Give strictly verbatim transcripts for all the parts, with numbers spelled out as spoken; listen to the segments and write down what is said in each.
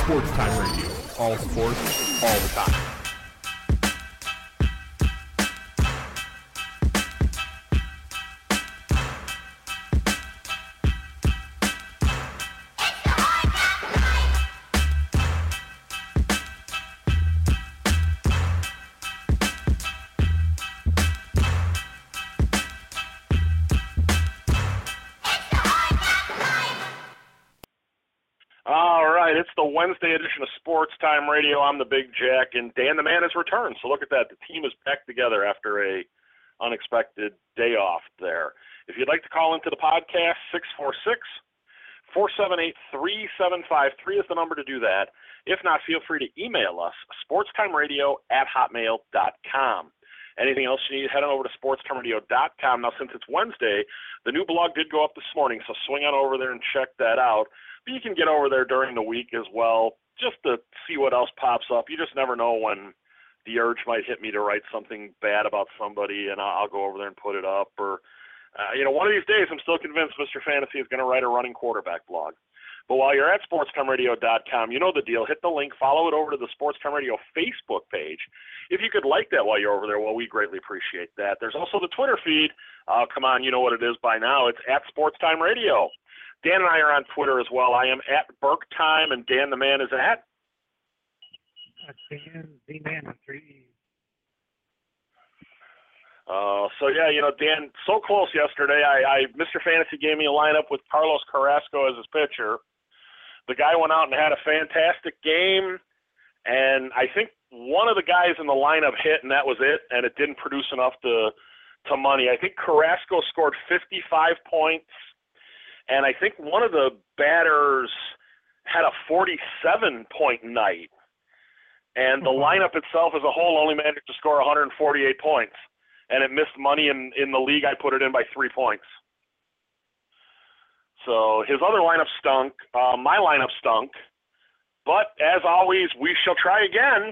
Sports Time Radio. All sports, all the time. It's the Wednesday edition of Sports Time Radio. I'm the Big Jack, and Dan the Man has returned. So look at that. The team is back together after a unexpected day off there. If you'd like to call into the podcast, six four six, four seven eight, three seven five three is the number to do that. If not, feel free to email us, sportstimeradio at hotmail dot com. Anything else you need, head on over to sportstimeradio dot com. Now, since it's Wednesday, the new blog did go up this morning, so swing on over there and check that out. But you can get over there during the week as well, just to see what else pops up. You just never know when the urge might hit me to write something bad about somebody, and I'll go over there and put it up. Or, uh, you know, one of these days, I'm still convinced Mister Fantasy is going to write a running quarterback blog. But while you're at sportscom radio dot com, you know the deal. Hit the link, follow it over to the Sportscom Radio Facebook page. If you could like that while you're over there, well, we greatly appreciate that. There's also the Twitter feed. Uh, come on, you know what it is by now. It's at Sportstime Radio. Dan and I are on Twitter as well. I am at Burke Time, and Dan the Man is at? Dan the Man with three. Uh, so, yeah, you know, Dan, so close yesterday. I, I Mister Fantasy gave me a lineup with Carlos Carrasco as his pitcher. The guy went out and had a fantastic game, and I think one of the guys in the lineup hit, and that was it, and it didn't produce enough to to money. I think Carrasco scored fifty-five points, and I think one of the batters had a forty-seven point night, and the lineup itself as a whole only managed to score one hundred forty-eight points, and it missed money in, in the league. I put it in by three points. So his other lineup stunk. Uh, my lineup stunk. But, as always, we shall try again.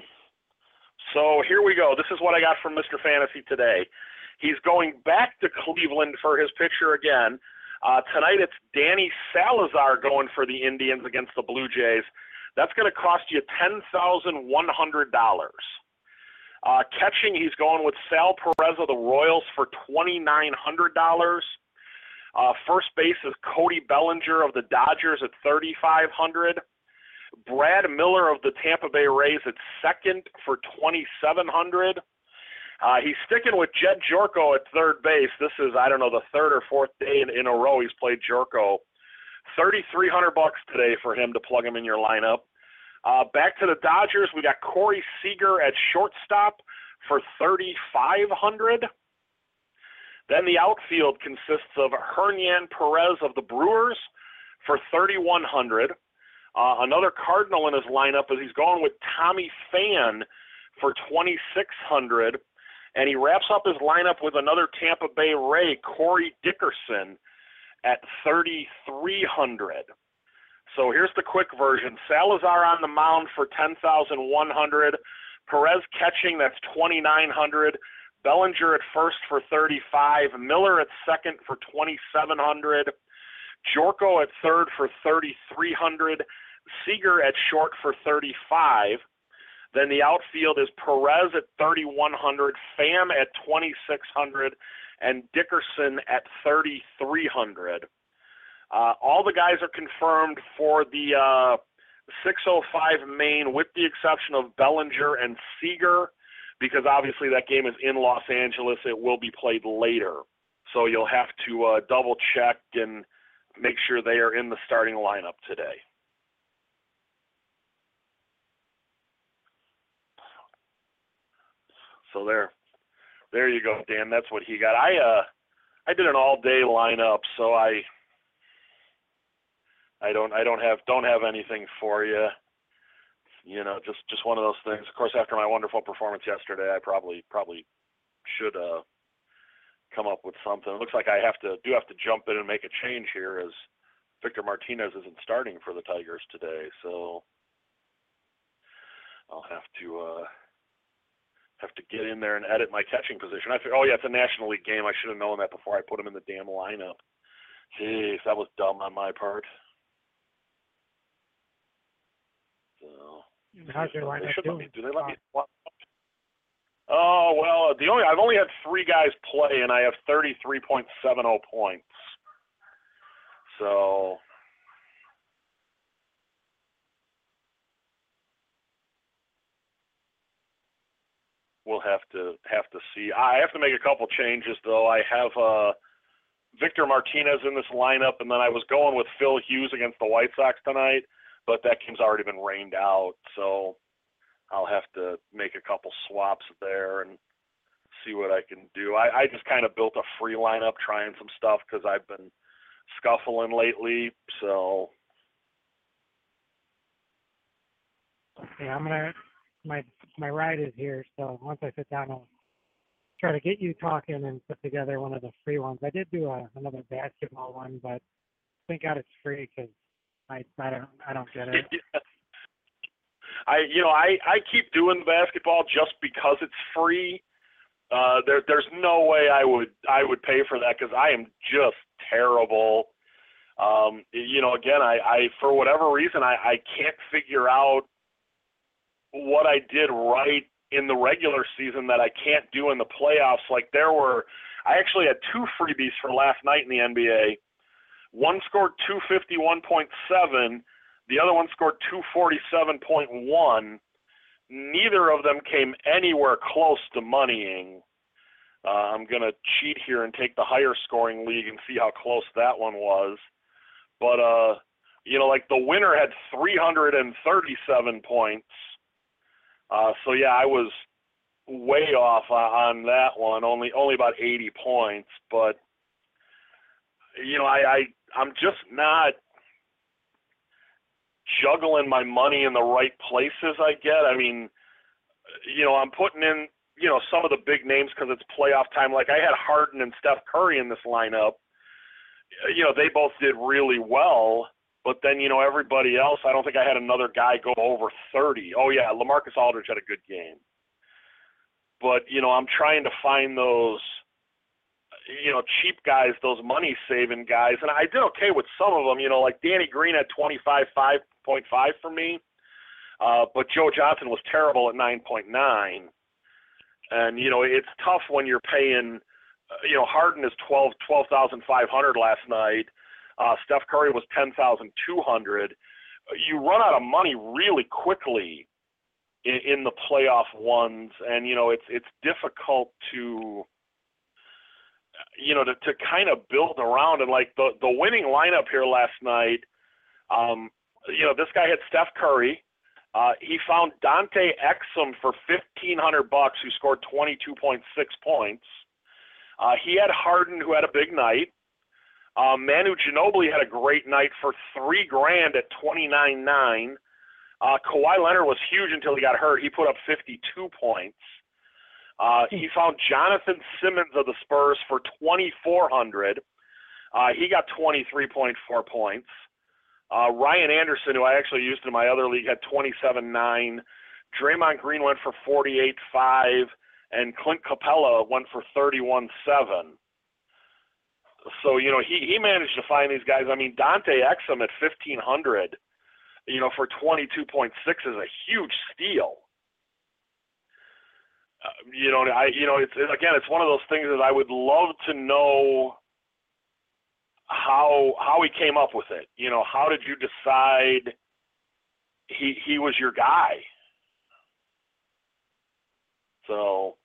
So here we go. This is what I got from Mister Fantasy today. He's going back to Cleveland for his pitcher again. Uh, tonight it's Danny Salazar going for the Indians against the Blue Jays. That's going to cost you ten thousand one hundred dollars. Uh, catching, he's going with Sal Perez of the Royals for twenty-nine hundred dollars. Uh, first base is Cody Bellinger of the Dodgers at thirty-five hundred dollars. Brad Miller of the Tampa Bay Rays at second for twenty-seven hundred dollars. Uh, he's sticking with Jed Jorko at third base. This is, I don't know, the third or fourth day in, in a row he's played Jorko. thirty-three hundred bucks today for him to plug him in your lineup. Uh, back to the Dodgers, we got Corey Seager at shortstop for thirty-five hundred dollars. Then the outfield consists of Hernan Perez of the Brewers for thirty-one hundred dollars. Uh, another Cardinal in his lineup is he's going with Tommy Pham for twenty-six hundred dollars. And he wraps up his lineup with another Tampa Bay Ray, Corey Dickerson, at thirty-three hundred dollars. So here's the quick version. Salazar on the mound for ten thousand one hundred dollars. Perez catching, that's twenty-nine hundred dollars. Bellinger at first for thirty-five hundred dollars. Miller at second for twenty-seven hundred dollars. Jorko at third for thirty-three hundred dollars. Seager at short for thirty-five hundred. Then the outfield is Perez at thirty-one hundred, Pham at twenty-six hundred, and Dickerson at thirty-three hundred. Uh, all the guys are confirmed for the uh, six oh five main, with the exception of Bellinger and Seager, because obviously that game is in Los Angeles. It will be played later. So you'll have to uh, double check and make sure they are in the starting lineup today. So there, there you go, Dan. That's what he got. I uh, I did an all-day lineup, so I, I don't, I don't have, don't have anything for you. You know, just, just one of those things. Of course, after my wonderful performance yesterday, I probably, probably should uh, come up with something. It looks like I have to, do have to jump in and make a change here, as Victor Martinez isn't starting for the Tigers today. So I'll have to. Uh, have to get in there and edit my catching position. I figured, oh, yeah, it's a National League game. I should have known that before I put him in the damn lineup. Jeez, that was dumb on my part. So, How's your They lineup should let doing? me. Do they let me? What? Oh well, the only I've only had three guys play, and I have thirty-three point seven zero points. So we'll have to have to see. I have to make a couple changes though. I have uh, Victor Martinez in this lineup, and then I was going with Phil Hughes against the White Sox tonight, but that game's already been rained out, so I'll have to make a couple swaps there and see what I can do. I, I just kind of built a free lineup trying some stuff because I've been scuffling lately, so. Yeah, I'm gonna. My my ride is here, so once I sit down, I'll try to get you talking and put together one of the free ones. I did do a, another basketball one, but thank God it's free because I I don't I don't get it. I you know I, I keep doing the basketball just because it's free. Uh, there there's no way I would I would pay for that because I am just terrible. Um, you know, again, I, I for whatever reason I, I can't figure out what I did right in the regular season that I can't do in the playoffs. Like there were, I actually had two freebies for last night in the N B A. One scored two fifty-one point seven. The other one scored two forty-seven point one. Neither of them came anywhere close to moneying. Uh, I'm going to cheat here and take the higher scoring league and see how close that one was. But, uh, you know, like the winner had three hundred thirty-seven points. Uh, so, yeah, I was way off uh, on that one, only only about eighty points. But, you know, I, I, I'm just not juggling my money in the right places, I get. I mean, you know, I'm putting in, you know, some of the big names because it's playoff time. Like I had Harden and Steph Curry in this lineup. You know, they both did really well. But then, you know, everybody else, I don't think I had another guy go over thirty. Oh, yeah, LaMarcus Aldridge had a good game. But, you know, I'm trying to find those, you know, cheap guys, those money-saving guys. And I did okay with some of them. You know, like Danny Green had twenty-five point five for me. Uh, but Joe Johnson was terrible at nine point nine. And, you know, it's tough when you're paying, uh, you know, Harden is twelve thousand five hundred last night. Uh, Steph Curry was ten thousand two hundred. You run out of money really quickly in, in the playoff ones, and you know it's it's difficult to you know to, to kind of build around. And like the the winning lineup here last night, um, you know this guy had Steph Curry. Uh, he found Dante Exum for fifteen hundred bucks, who scored twenty-two point six points. Uh, he had Harden, who had a big night. Uh, Manu Ginobili had a great night for three grand at twenty-nine nine. Uh, Kawhi Leonard was huge until he got hurt. He put up fifty-two points. Uh, he found Jonathan Simmons of the Spurs for twenty-four hundred. Uh, he got twenty-three point four points. Uh, Ryan Anderson, who I actually used in my other league, had twenty-seven nine. Draymond Green went for forty-eight five, and Clint Capella went for thirty-one seven. So, you know, he, he managed to find these guys. I mean, Dante Exum at fifteen hundred, you know, for twenty-two point six is a huge steal. Uh, you know, I you know, it's again, it's one of those things that I would love to know how how he came up with it. You know, how did you decide he he was your guy? So,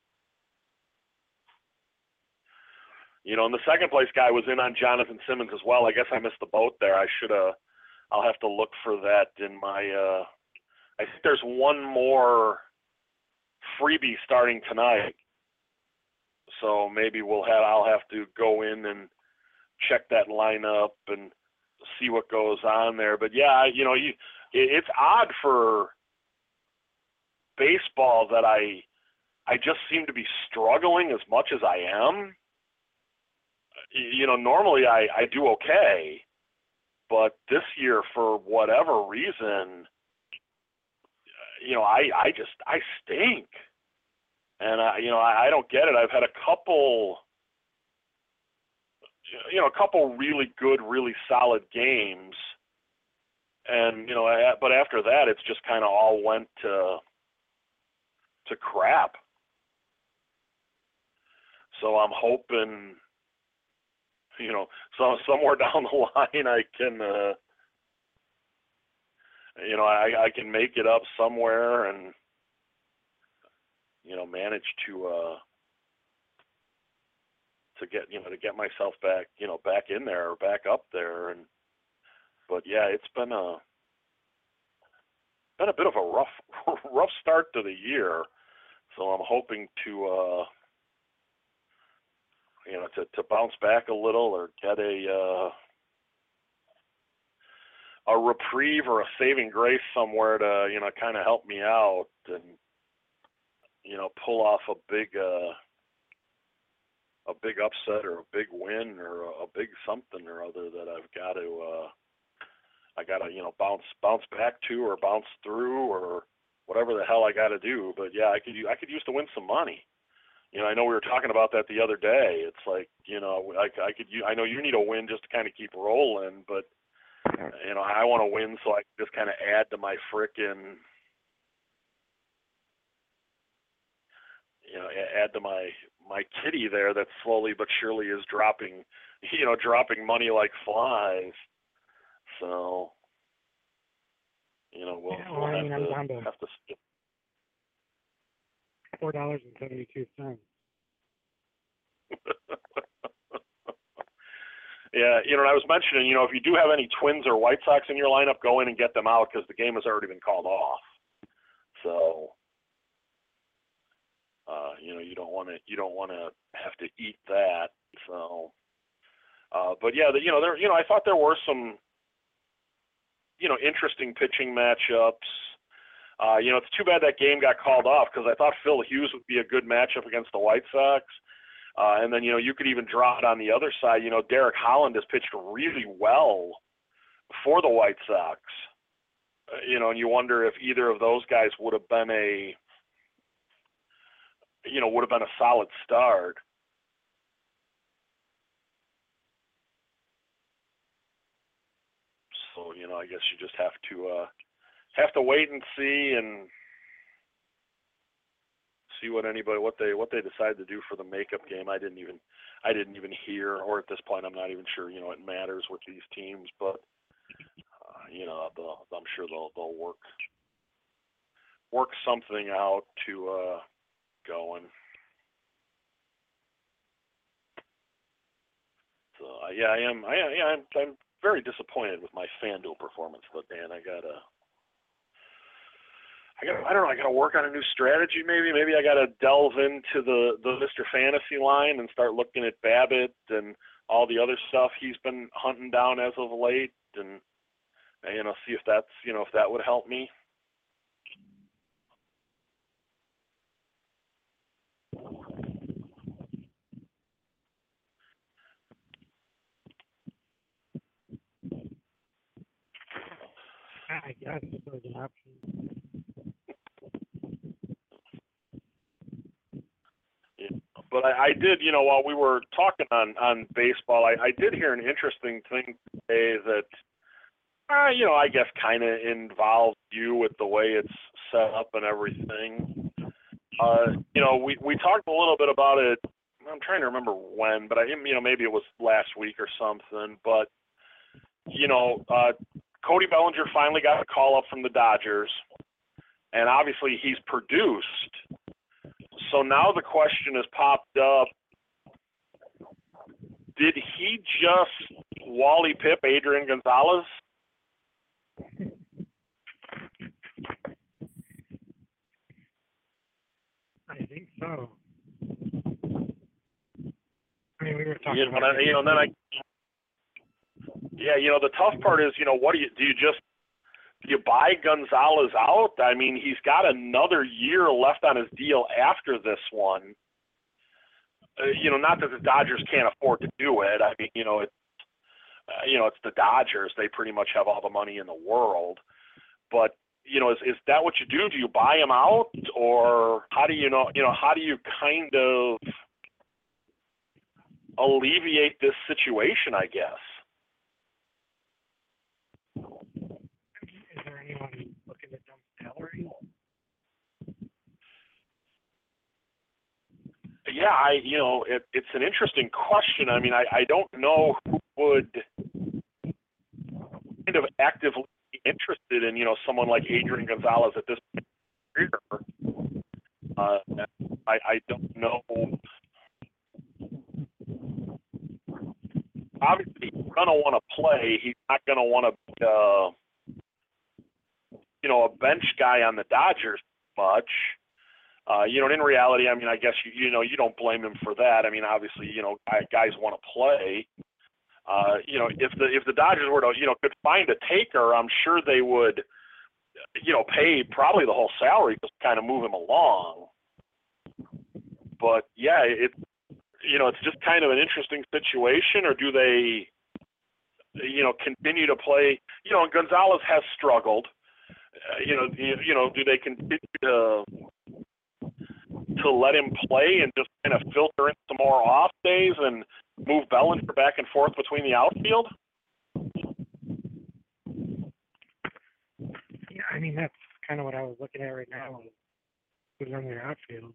you know, and the second place guy was in on Jonathan Simmons as well. I guess I missed the boat there. I should have. I'll have to look for that in my. Uh, I think there's one more freebie starting tonight, so maybe we'll have. I'll have to go in and check that lineup and see what goes on there. But yeah, you know, you, it, it's odd for baseball that I, I just seem to be struggling as much as I am. You know, normally I, I do okay, but this year, for whatever reason, you know, I, I just, I stink. And, I, you know, I, I don't get it. I've had a couple, you know, a couple really good, really solid games. and you know, I, but after that, it's just kind of all went to to crap. So I'm hoping, you know, so somewhere down the line, I can, uh, you know, I, I can make it up somewhere and, you know, manage to uh, to get, you know, to get myself back, you know, back in there or back up there. And but yeah, it's been a been a bit of a rough rough start to the year. So I'm hoping to, uh, you know, to, to bounce back a little or get a uh, a reprieve or a saving grace somewhere to, you know, kind of help me out and, you know, pull off a big uh, a big upset or a big win or a, a big something or other that I've got to uh, I got to, you know, bounce bounce back to or bounce through or whatever the hell I got to do. But yeah, I could I could use to win some money. You know, I know we were talking about that the other day. It's like, you know, I, I could I know you need a win just to kind of keep rolling, but you know, I want to win so I can just kind of add to my frickin', you know, add to my my kitty there that slowly but surely is dropping, you know, dropping money like flies. So, you know, we'll, Yeah, well, we'll I mean, have, I'm to, down to have to skip. four dollars and seventy-two cents. Yeah, you know, I was mentioning, you know, if you do have any Twins or White Sox in your lineup, go in and get them out because the game has already been called off. So, uh, you know, you don't want to you don't want to have to eat that. So, uh, but yeah, the, you know, there, you know, I thought there were some, you know, interesting pitching matchups. Uh, you know, it's too bad that game got called off because I thought Phil Hughes would be a good matchup against the White Sox. Uh, and then, you know, you could even draw it on the other side. You know, Derek Holland has pitched really well for the White Sox. Uh, you know, and you wonder if either of those guys would have been a, you know, would have been a solid start. So, you know, I guess you just have to uh, have to wait and see and see what anybody what they what they decide to do for the makeup game. I didn't even I didn't even hear, or at this point, I'm not even sure. You know, it matters with these teams, but uh, you know, they'll, I'm sure they'll they'll work work something out to uh, going. So uh, yeah, I am. I yeah, I'm, I'm very disappointed with my FanDuel performance, but man, I gotta. I got. I don't know. I got to work on a new strategy. Maybe. Maybe I got to delve into the the Mister Fantasy line and start looking at Babbitt and all the other stuff he's been hunting down as of late, and you know, see if that's you know if that would help me. I guess it was an option. Yeah. But I, I did, you know, while we were talking on on baseball, I, I did hear an interesting thing today that. Uh, you know, I guess kind of involves you with the way it's set up and everything. Uh, you know, we, we talked a little bit about it. I'm trying to remember when, but I, you know, maybe it was last week or something. But, you know, uh, Cody Bellinger finally got a call up from the Dodgers, and obviously he's produced. So now the question has popped up, did he just Wally Pip Adrian Gonzalez? I think so. I mean, we were talking You know, about and I, you know, then I, yeah, you know, the tough part is, you know, what do you do? You just do you buy Gonzalez out? I mean, he's got another year left on his deal after this one. Uh, you know, not that the Dodgers can't afford to do it. I mean, you know, it's uh, you know, it's the Dodgers. They pretty much have all the money in the world. But you know, is is that what you do? Do you buy him out, or how do you know? You know, how do you kind of alleviate this situation? I guess. anyone looking to dump salary? Yeah, I you know it, it's an interesting question. I mean, I, I don't know who would kind of actively be interested in you know someone like Adrian Gonzalez at this point in his career. Uh, I I don't know. Obviously, he's gonna want to play. He's not gonna want to, uh, you know, a bench guy on the Dodgers much. Uh, you know, and in reality, I mean, I guess you you know you don't blame him for that. I mean, obviously, you know, guys want to play. Uh, you know, if the if the Dodgers were to you know could find a taker, I'm sure they would, you know, pay probably the whole salary just to kind of move him along. But yeah, it you know it's just kind of an interesting situation. Or do they, you know, continue to play? You know, and Gonzalez has struggled. Uh, you know, you, you know, do they continue to to let him play and just kind of filter in some more off days and move Bellinger back and forth between the outfield? Yeah, I mean, that's kind of what I was looking at right now. Who's on their outfield?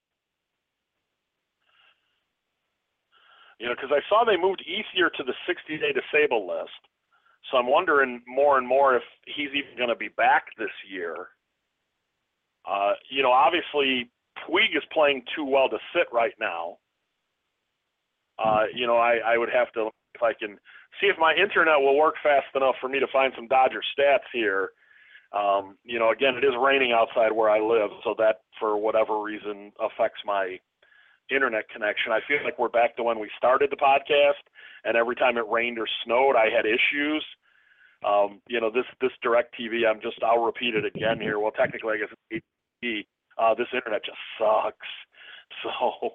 You know, because I saw they moved Ethier to the sixty-day disable list. So I'm wondering more and more if he's even going to be back this year. Uh, you know, obviously, Puig is playing too well to sit right now. Uh, you know, I, I would have to, if I can, see if my internet will work fast enough for me to find some Dodger stats here. Um, you know, again, it is raining outside where I live, so that, for whatever reason, affects my internet connection. I feel like we're back to when we started the podcast, and every time it rained or snowed, I had issues. Um, you know, this this DirecTV, I'm just, I'll repeat it again here. Well, technically, I guess it's A T and T. Uh, this internet just sucks. So,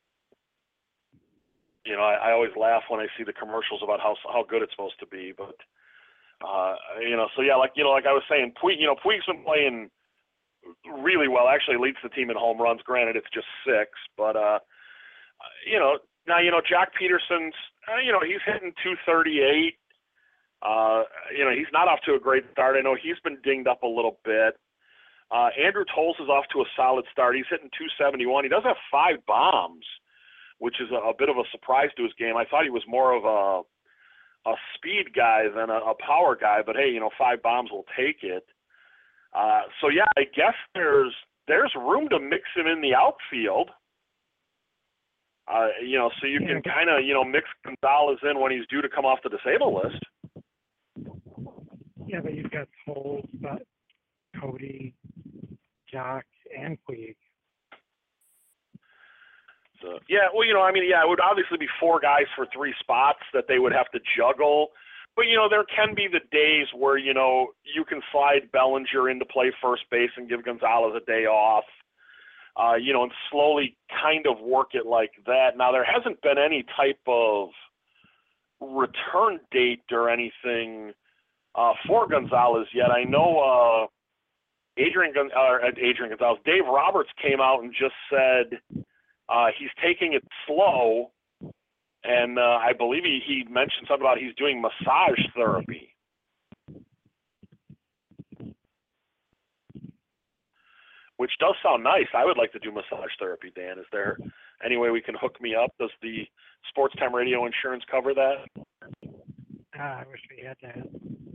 you know, I, I always laugh when I see the commercials about how how good it's supposed to be. But, uh, you know, so yeah, like, you know, like I was saying, Puig, you know, Puig's been playing really well. Actually leads the team in home runs. Granted, it's just six. But, uh, you know, now, you know, Jack Peterson's, uh, you know, he's hitting two thirty-eight. Uh, you know, he's not off to a great start. I know he's been dinged up a little bit. Uh, Andrew Toles is off to a solid start. He's hitting two seventy-one. He does have five bombs, which is a, a bit of a surprise to his game. I thought he was more of a a speed guy than a, a power guy, but hey, you know, five bombs will take it. Uh, so yeah, I guess there's there's room to mix him in the outfield. Uh, you know, so you can kind of, you know, mix Gonzalez in when he's due to come off the disabled list. Yeah, but you've got Toles, but Cody, Jock, and Puig. So, yeah, well, you know, I mean, yeah, it would obviously be four guys for three spots that they would have to juggle. But, you know, there can be the days where, you know, you can slide Bellinger into play first base and give Gonzalez a day off, uh, you know, and slowly kind of work it like that. Now, there hasn't been any type of return date or anything uh, for Gonzalez yet. I know uh, Adrian, Gon- uh, Adrian Gonzalez, Dave Roberts came out and just said uh, he's taking it slow. And uh, I believe he, he mentioned something about he's doing massage therapy. Which does sound nice. I would like to do massage therapy, Dan. Is there any way we can hook me up? Does the Sports Time Radio insurance cover that? Ah, I wish we had that.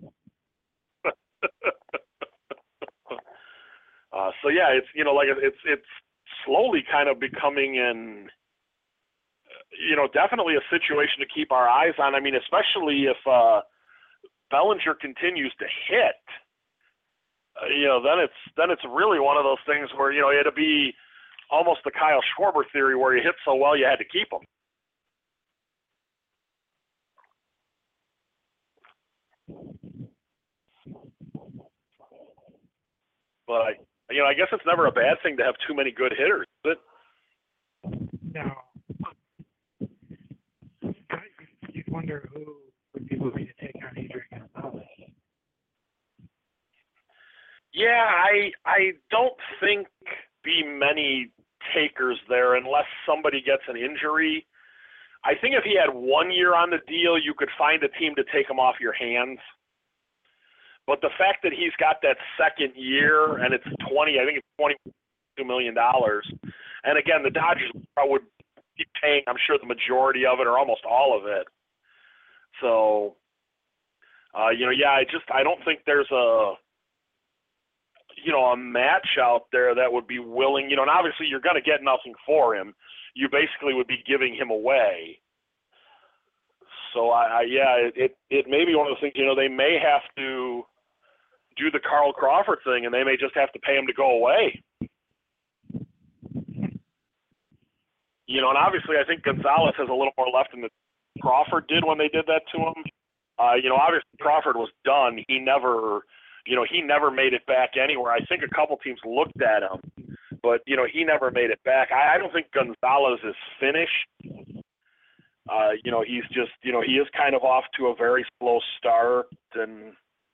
uh, so yeah, it's, you know, like it's it's slowly kind of becoming an, you know, definitely a situation to keep our eyes on. I mean, especially if uh, Bellinger continues to hit, uh, you know, then it's then it's really one of those things where, you know, it'll be almost the Kyle Schwarber theory where he hit so well you had to keep him. But, you know, I guess it's never a bad thing to have too many good hitters, is it? No. You'd wonder who would be willing to take on Adrian Gonzalez. Yeah, I I don't think be many takers there unless somebody gets an injury. I think if he had one year on the deal, you could find a team to take him off your hands. But the fact that he's got that second year and it's twenty, I think it's twenty-two million dollars. And again, the Dodgers would be paying, I'm sure, the majority of it or almost all of it. So, uh, you know, yeah, I just I don't think there's a you know a match out there that would be willing. You know, and obviously you're going to get nothing for him. You basically would be giving him away. So I, I yeah, it, it it may be one of those things. You know, they may have to do the Carl Crawford thing, and they may just have to pay him to go away. You know, and obviously I think Gonzalez has a little more left than the Crawford did when they did that to him. Uh, you know, obviously Crawford was done. He never, you know, he never made it back anywhere. I think a couple teams looked at him, but, you know, he never made it back. I, I don't think Gonzalez is finished. Uh, you know, he's just, you know, he is kind of off to a very slow start, and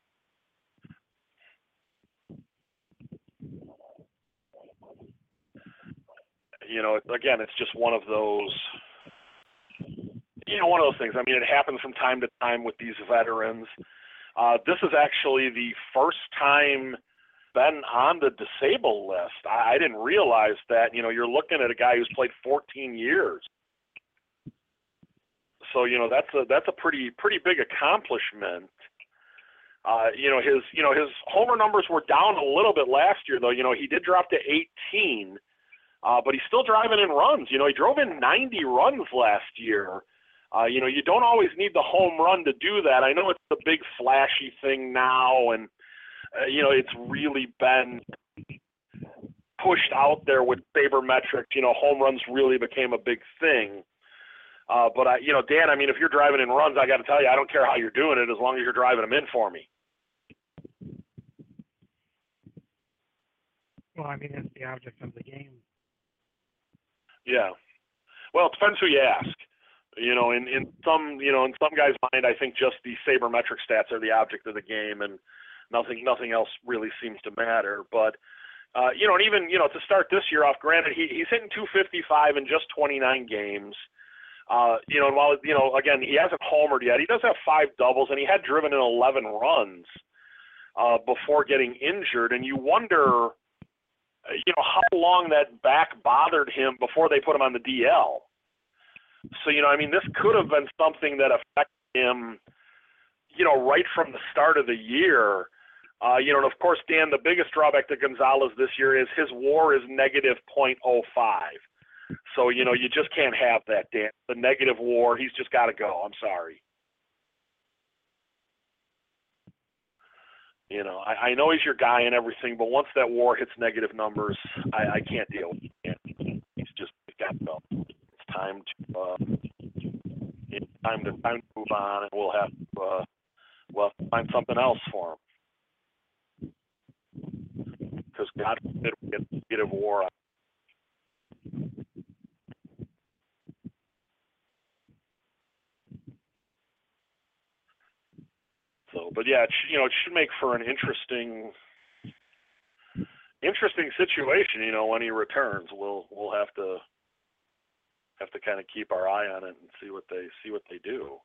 you know, again, it's just one of those, you know, one of those things. I mean, it happens from time to time with these veterans. Uh, this is actually the first time been on the disabled list. I, I didn't realize that. You know, you're looking at a guy who's played fourteen years. So, you know, that's a that's a pretty pretty big accomplishment. Uh, you know, his you know his homer numbers were down a little bit last year, though. You know, he did drop to eighteen, uh, but he's still driving in runs. You know, he drove in ninety runs last year. Uh, you know, you don't always need the home run to do that. I know it's a big flashy thing now, and uh, you know, it's really been pushed out there with sabermetrics. You know, home runs really became a big thing. Uh, but, I, you know, Dan, I mean, if you're driving in runs, I got to tell you, I don't care how you're doing it as long as you're driving them in for me. Well, I mean, that's the object of the game. Yeah. Well, it depends who you ask. You know, in, in some, you know, in some guys' mind, I think just the sabermetric stats are the object of the game, and nothing, nothing else really seems to matter. But, uh, you know, and even, you know, to start this year off, granted, he, he's hitting two fifty-five in just twenty-nine games. Uh, you know, and while, you know, again, he hasn't homered yet, he does have five doubles, and he had driven in eleven runs uh, before getting injured. And you wonder, you know, how long that back bothered him before they put him on the D L. So, you know, I mean, this could have been something that affected him, you know, right from the start of the year. Uh, you know, and of course, Dan, the biggest drawback to Gonzalez this year is his WAR is negative point oh five. So, you know, you just can't have that, Dan. The negative WAR, he's just got to go. I'm sorry. You know, I, I know he's your guy and everything, but once that WAR hits negative numbers, I, I can't deal with it. He's just got to go. It's time to uh, it's time to time to move on, and we'll have to uh, we'll have to find something else for him. Because God forbid we get negative WAR. So, but yeah, it sh- you know, it should make for an interesting, interesting situation. You know, when he returns, we'll we'll have to have to kind of keep our eye on it and see what they see what they do.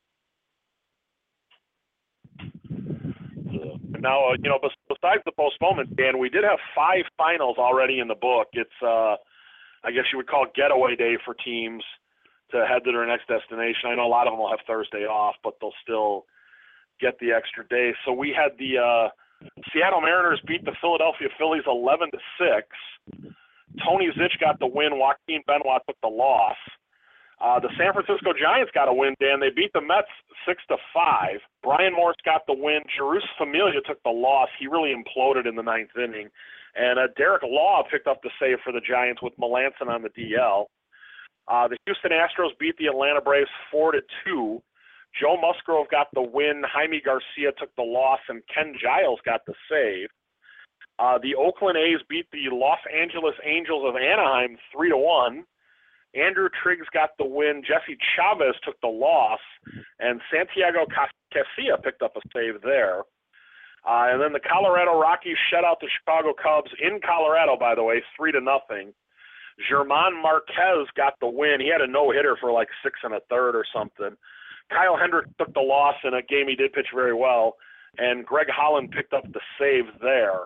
So, now, uh, you know, besides the postponement, Dan, we did have five finals already in the book. It's, uh, I guess you would call it getaway day for teams to head to their next destination. I know a lot of them will have Thursday off, but they'll still get the extra day. So we had the uh, Seattle Mariners beat the Philadelphia Phillies eleven to six. Tony Zitch got the win. Joaquin Benoit took the loss. Uh, the San Francisco Giants got a win, Dan. They beat the Mets six to five. Brian Morse got the win. Jeurys Familia took the loss. He really imploded in the ninth inning. And uh, Derek Law picked up the save for the Giants with Melanson on the D L. Uh, the Houston Astros beat the Atlanta Braves four to two. Joe Musgrove got the win, Jaime Garcia took the loss, and Ken Giles got the save. Uh, the Oakland A's beat the Los Angeles Angels of Anaheim three to one. Andrew Triggs got the win, Jesse Chavez took the loss, and Santiago Casilla picked up a save there. Uh, and then the Colorado Rockies shut out the Chicago Cubs in Colorado, by the way, three to nothing. German Marquez got the win. He had a no-hitter for like six and a third or something. Kyle Hendricks took the loss in a game he did pitch very well. and Greg Holland picked up the save there.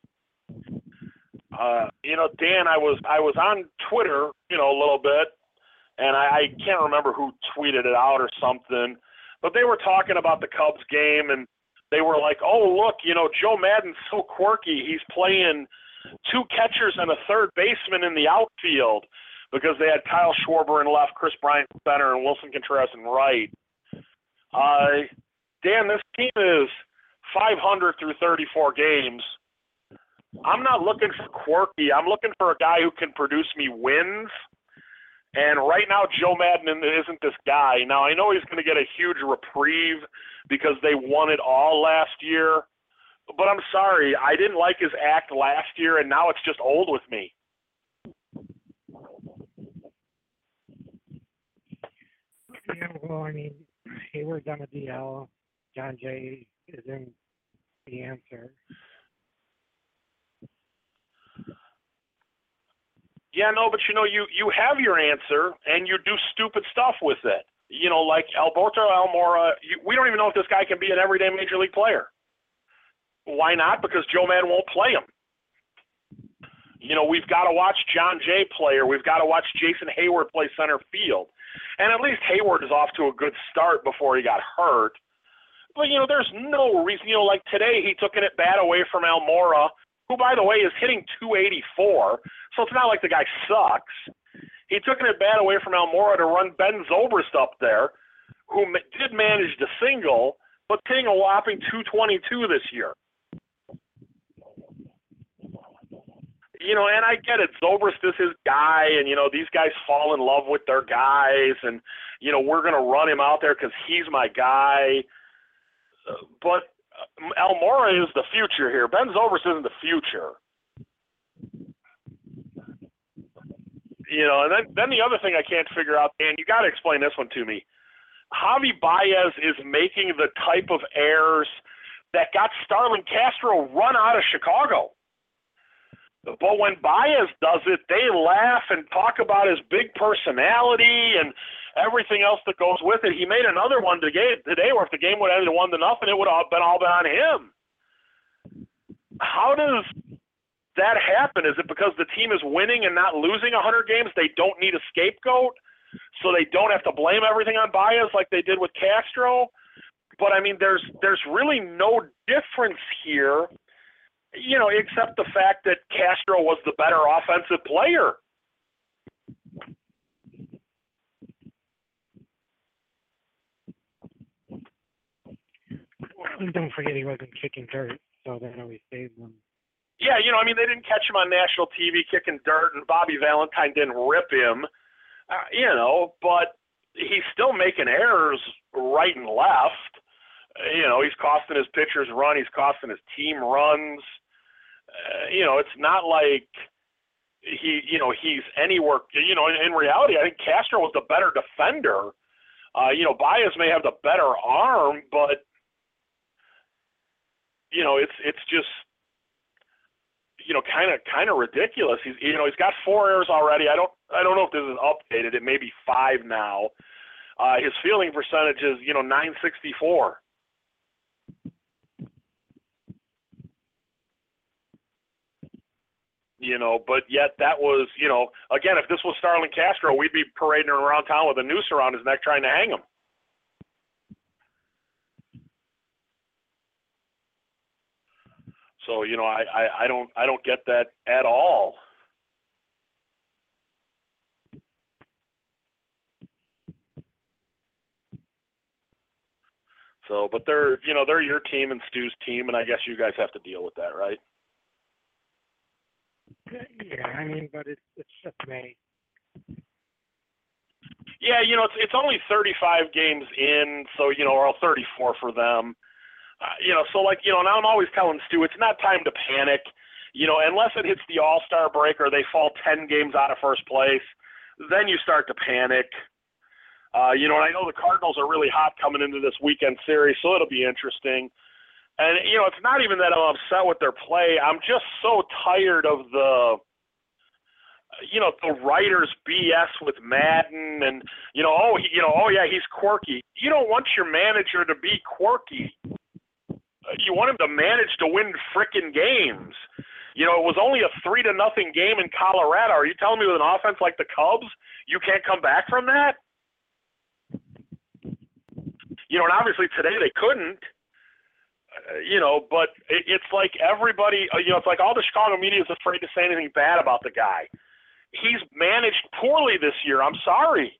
Uh, you know, Dan, I was I was on Twitter, you know, a little bit, and I, I can't remember who tweeted it out or something, but they were talking about the Cubs game, and they were like, oh, look, you know, Joe Maddon's so quirky. He's playing two catchers and a third baseman in the outfield because they had Kyle Schwarber in left, Chris Bryant in center, and Wilson Contreras in right. Uh, Dan, this team is five hundred through thirty-four games. I'm not looking for quirky. I'm looking for a guy who can produce me wins. And right now, Joe Maddon isn't this guy. Now, I know he's going to get a huge reprieve because they won it all last year. But I'm sorry, I didn't like his act last year, and now it's just old with me. Yeah, well, I mean, Hayward's on a D L. John Jay is in the answer. Yeah, no, but you know, you, you have your answer, and you do stupid stuff with it. You know, like Alberto Almora, you, we don't even know if this guy can be an everyday major league player. Why not? Because Joe Maddon won't play him. You know, we've got to watch John Jay play, or we've got to watch Jason Hayward play center field. And at least Hayward is off to a good start before he got hurt. But, you know, there's no reason, you know, like today he took an at bat away from Almora, who, by the way, is hitting two eighty-four, so it's not like the guy sucks. He took an at bat away from Almora to run Ben Zobrist up there, who did manage to single, but hitting a whopping two twenty-two this year. You know, and I get it. Zobrist is his guy, and, you know, these guys fall in love with their guys, and, you know, we're going to run him out there because he's my guy. Uh, but Almora is the future here. Ben Zobrist isn't the future. You know, and then, then the other thing I can't figure out, Dan, you got to explain this one to me. Javi Baez is making the type of errors that got Starlin Castro run out of Chicago. But when Baez does it, they laugh and talk about his big personality and everything else that goes with it. He made another one today, today where if the game would have ended one to nothing, it would have been all been on him. How does that happen? Is it because the team is winning and not losing one hundred games? They don't need a scapegoat, so they don't have to blame everything on Baez like they did with Castro? But, I mean, there's there's really no difference here, you know, except the fact that Castro was the better offensive player. Don't forget he wasn't kicking dirt, so that always saves them. Yeah, you know, I mean, they didn't catch him on national T V kicking dirt, and Bobby Valentine didn't rip him, uh, you know, but he's still making errors right and left. Uh, you know, he's costing his pitchers run. He's costing his team runs. Uh, you know, it's not like he, you know, he's anywhere, you know, in, in reality, I think Castro was the better defender. Uh, you know, Baez may have the better arm, but, you know, it's it's just, you know, kind of kind of ridiculous. He's, you know, he's got four errors already. I don't I don't know if this is updated. It may be five now. Uh, his fielding percentage is, you know, nine sixty-four. You know, but yet that was, you know, again, if this was Starlin Castro, we'd be parading around town with a noose around his neck trying to hang him. So, you know, I, I, I don't I don't get that at all. So, but they're, you know, they're your team and Stu's team, and I guess you guys have to deal with that, right? Yeah, I mean, but it's it's just May. Yeah, you know, it's it's only thirty-five games in, so, you know, or thirty-four for them. Uh, you know, so like, you know, now I'm always telling Stu, it's not time to panic, you know, unless it hits the All-Star break or they fall ten games out of first place, then you start to panic. Uh, you know, and I know the Cardinals are really hot coming into this weekend series, so it'll be interesting. And, you know, it's not even that I'm upset with their play. I'm just so tired of the, you know, the writers B S with Maddon and, you know, oh, he, you know, oh yeah, he's quirky. You don't want your manager to be quirky. you want him to manage to win frickin' games. You know, it was only a three to nothing game in Colorado. Are you telling me with an offense like the Cubs, you can't come back from that? You know, and obviously today they couldn't. Uh, you know, but it, it's like everybody. Uh, you know, it's like all the Chicago media is afraid to say anything bad about the guy. He's managed poorly this year. I'm sorry.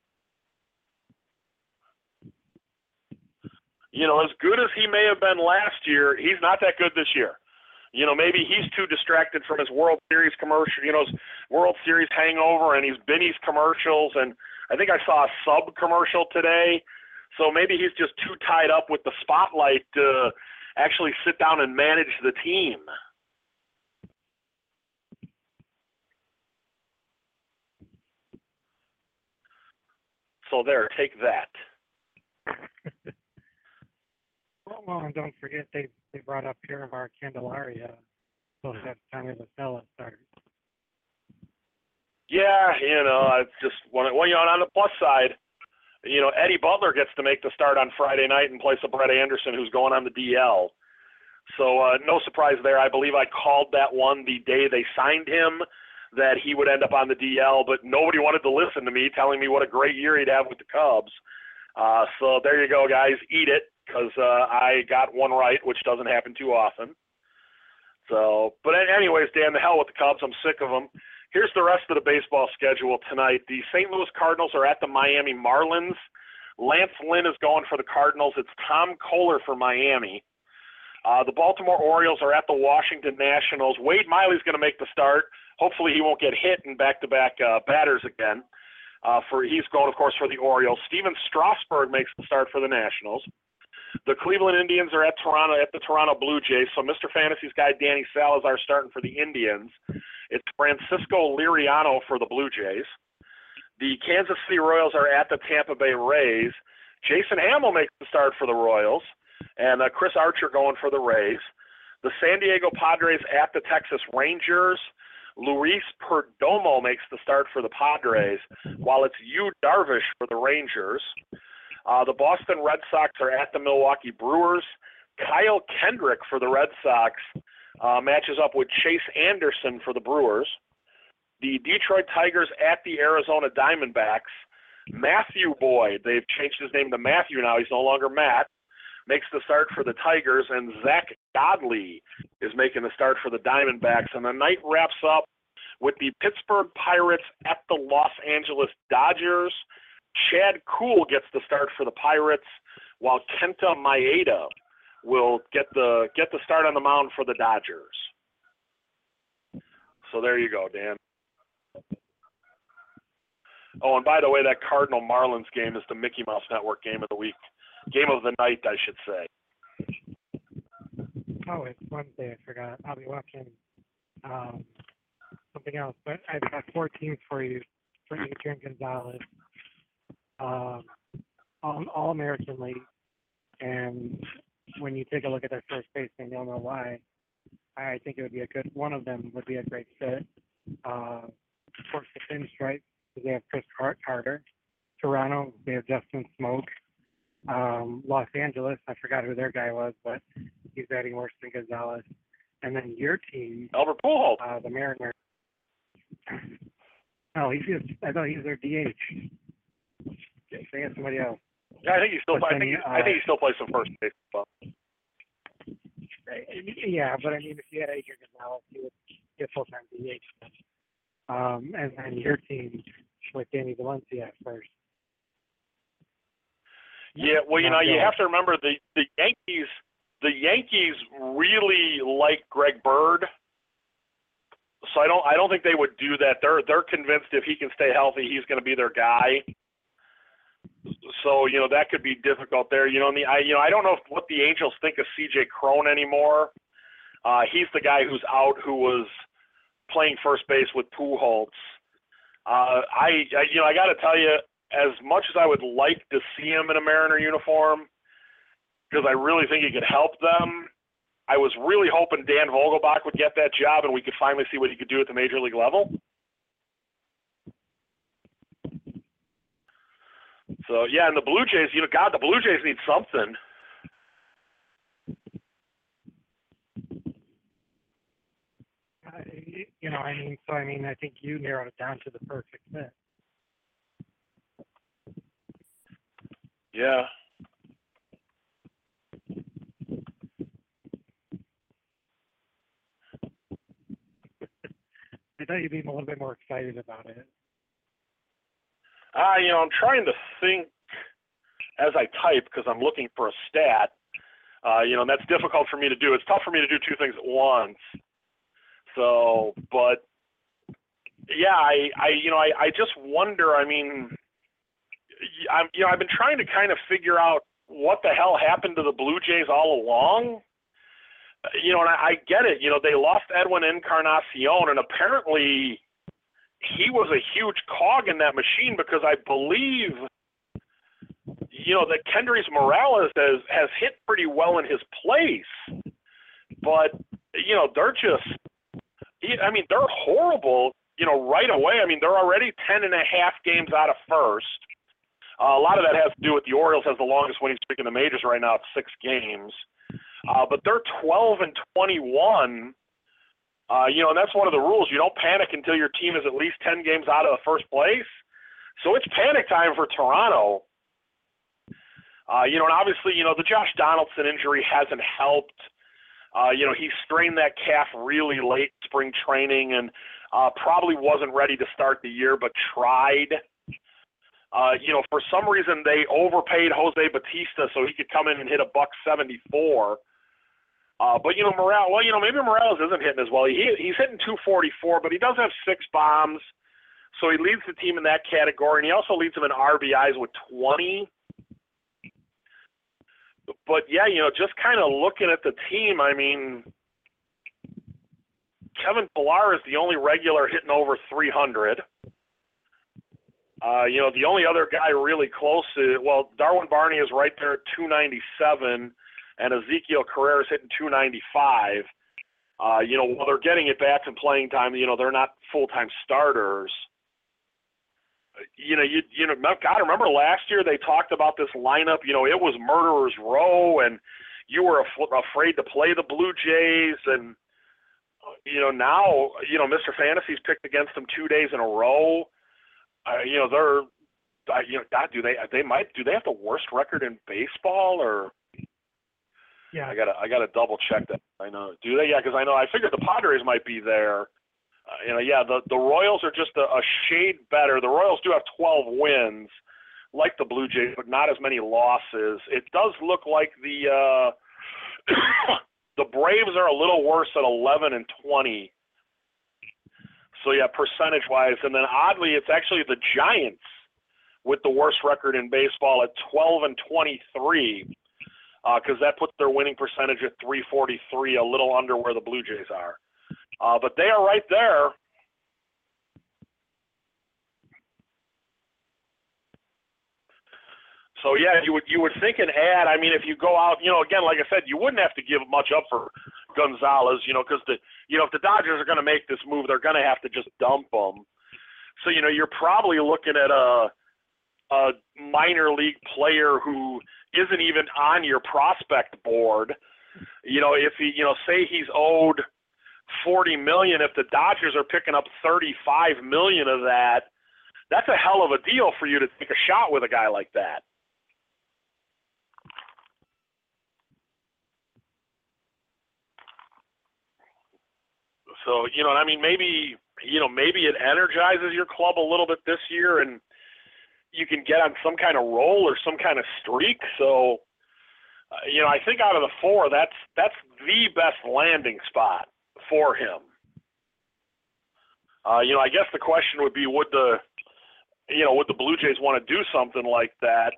You know, as good as he may have been last year, he's not that good this year. You know, maybe he's too distracted from his World Series commercial, you know, his World Series hangover and his Benny's commercials. And I think I saw a sub commercial today. So maybe he's just too tied up with the spotlight to actually sit down and manage the team. So there, take that. Well, and don't forget they, they brought up Piravar Candelaria, so that's kind of the fella start. Yeah, you know, I just want to, well, you know, on the plus side, you know, Eddie Butler gets to make the start on Friday night in place of Brett Anderson, who's going on the D L. So uh, no surprise there. I believe I called that one the day they signed him, that he would end up on the D L, but nobody wanted to listen to me telling me what a great year he'd have with the Cubs. Uh, so there you go, guys. Eat it, because uh, I got one right, which doesn't happen too often. So, but anyways, Dan, the hell with the Cubs. I'm sick of them. Here's the rest of the baseball schedule tonight. The Saint Louis Cardinals are at the Miami Marlins. Lance Lynn is going for the Cardinals. It's Tom Kohler for Miami. Uh, the Baltimore Orioles are at the Washington Nationals. Wade Miley's going to make the start. Hopefully he won't get hit in back-to-back uh, batters again. Uh, for he's going, of course, for the Orioles. Steven Strasburg makes the start for the Nationals. The Cleveland Indians are at Toronto at the Toronto Blue Jays. So Mister Fantasy's guy Danny Salazar starting for the Indians. It's Francisco Liriano for the Blue Jays. The Kansas City Royals are at the Tampa Bay Rays. Jason Hamill makes the start for the Royals, and uh, Chris Archer going for the Rays. The San Diego Padres at the Texas Rangers. Luis Perdomo makes the start for the Padres, while it's Yu Darvish for the Rangers. Uh, the Boston Red Sox are at the Milwaukee Brewers. Kyle Kendrick for the Red Sox uh, matches up with Chase Anderson for the Brewers. The Detroit Tigers at the Arizona Diamondbacks. Matthew Boyd, they've changed his name to Matthew now. He's no longer Matt. Makes the start for the Tigers, and Zach Godley is making the start for the Diamondbacks. And the night wraps up with the Pittsburgh Pirates at the Los Angeles Dodgers. Chad Kuhl gets the start for the Pirates, while Kenta Maeda will get the get the start on the mound for the Dodgers. So there you go, Dan. Oh, and by the way, that Cardinal Marlins game is the Mickey Mouse Network game of the week. Game of the night, I should say. Oh, it's Wednesday. I forgot. I'll be watching um, something else. But I've got four teams for you for Adrian Gonzalez. Um, all, all American League. And when you take a look at their first baseman, you'll know why. I think it would be a good, one of them would be a great fit. Uh, of course, the pinstripe, they have Chris Carter. Toronto, they have Justin Smoke. Um, Los Angeles, I forgot who their guy was, but he's batting worse than Gonzalez. And then your team, Albert Pujols, uh, the Mariners. Oh, he's just, I thought he was their D H. They had somebody else. Yeah, I think he still. But I think. then, He, uh, I think he still plays some first base. Well. Yeah, but I mean, if you had Adrian Gonzalez, he would get full-time D H. Um, and then your team with Danny Valencia at first. Yeah, well, you know, you have to remember the the Yankees. The Yankees really like Greg Bird, so I don't. I don't think they would do that. They're they're convinced if he can stay healthy, he's going to be their guy. So you know that could be difficult there. You know, and the I you know I don't know if, what the Angels think of C J Cron anymore. Uh, he's the guy who's out, who was playing first base with Pujols. Uh, I, I you know I got to tell you, as much as I would like to see him in a Mariner uniform, because I really think he could help them, I was really hoping Dan Vogelbach would get that job and we could finally see what he could do at the major league level. So, yeah, and the Blue Jays, you know, God, the Blue Jays need something. I, you know, I mean, so I mean, I think you narrowed it down to the perfect fit. Yeah. I thought you'd be a little bit more excited about it. Uh, you know, I'm trying to think as I type because I'm looking for a stat. Uh, you know, and that's difficult for me to do. It's tough for me to do two things at once. So, but yeah, I, I you know, I, I just wonder. I mean, I'm, you know, I've been trying to kind of figure out what the hell happened to the Blue Jays all along. You know, and I, I get it. You know, they lost Edwin Encarnacion, and apparently he was a huge cog in that machine because I believe, you know, that Kendrys Morales has, has hit pretty well in his place. But, you know, they're just, I mean, they're horrible, you know, right away. I mean, they're already ten and a half games out of first. Uh, a lot of that has to do with the Orioles has the longest winning streak in the majors right now at six games. Uh, but they're twelve and twenty-one. Uh, you know, and that's one of the rules. You don't panic until your team is at least ten games out of the first place. So it's panic time for Toronto. Uh, you know, and obviously, you know, the Josh Donaldson injury hasn't helped. Uh, you know, he strained that calf really late spring training and uh, probably wasn't ready to start the year, but tried. Uh, you know, for some reason they overpaid Jose Bautista so he could come in and hit a buck seventy-four. Uh, but, you know, Morales, well, you know, maybe Morales isn't hitting as well. He, he's hitting two forty-four, but he does have six bombs. So he leads the team in that category, and he also leads them in R B Is with twenty. But, yeah, you know, just kind of looking at the team, I mean, Kevin Pillar is the only regular hitting over three hundred. Uh, you know, the only other guy really close is, well, Darwin Barney is right there at two ninety-seven, and Ezekiel Carrera is hitting two ninety-five. Uh, you know, while they're getting at bats and playing time, you know, they're not full-time starters. You know, you you know, God, remember last year they talked about this lineup. You know, it was murderer's row, and you were af- afraid to play the Blue Jays. And you know, now you know Mister Fantasy's picked against them two days in a row. Uh, you know, they're uh, you know, God, do they they might do they have the worst record in baseball or? Yeah, I gotta I gotta double check that. I know. Do they? Yeah, because I know I figured the Padres might be there. Uh, you know, yeah, the, the Royals are just a, a shade better. The Royals do have twelve wins, like the Blue Jays, but not as many losses. It does look like the uh, the Braves are a little worse at eleven and twenty. So, yeah, percentage-wise. And then, oddly, it's actually the Giants with the worst record in baseball at twelve and twenty-three, because uh, that puts their winning percentage at three forty-three, a little under where the Blue Jays are. Uh, but they are right there. So yeah, you would you would think an ad. I mean, if you go out, you know, again, like I said, you wouldn't have to give much up for Gonzalez, you know, because the you know if the Dodgers are going to make this move, they're going to have to just dump them. So you know, you're probably looking at a a minor league player who isn't even on your prospect board. You know, if he, you know, say he's owed forty million, if the Dodgers are picking up thirty-five million of that, that's a hell of a deal for you to take a shot with a guy like that. So, you know, I mean, maybe, you know, maybe it energizes your club a little bit this year and you can get on some kind of roll or some kind of streak. So, uh, you know, I think out of the four, that's that's the best landing spot for him. Uh, you know, I guess the question would be, would the, you know, would the Blue Jays want to do something like that?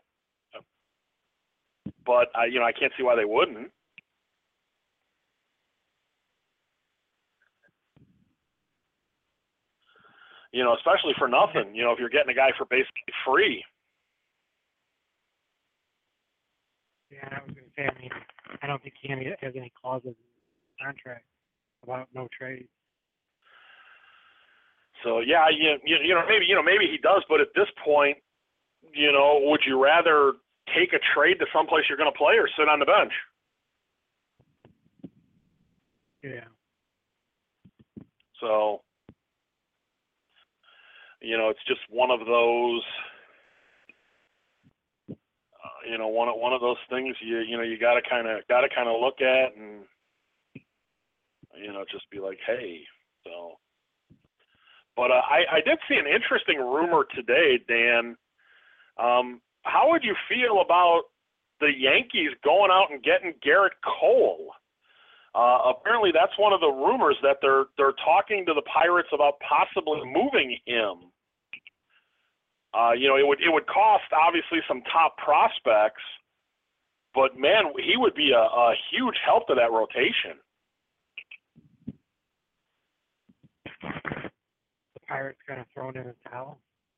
But, uh, you know, I can't see why they wouldn't. You know, especially for nothing, you know, if you're getting a guy for basically free. Yeah, I was going to say, I mean, I don't think he has any clauses in the contract about no trade. So yeah, you, you know maybe you know maybe he does, but at this point, you know, would you rather take a trade to someplace you're going to play or sit on the bench? Yeah. So, you know, it's just one of those, uh, you know, one of one of those things you you know you got to kind of got to kind of look at and, you know, just be like, hey, so. But uh, I I did see an interesting rumor today, Dan. Um, how would you feel about the Yankees going out and getting Garrett Cole? Uh, apparently, that's one of the rumors that they're they're talking to the Pirates about possibly moving him. Uh, you know, it would it would cost obviously some top prospects, but man, he would be a, a huge help to that rotation. The Pirates kind of thrown in a towel.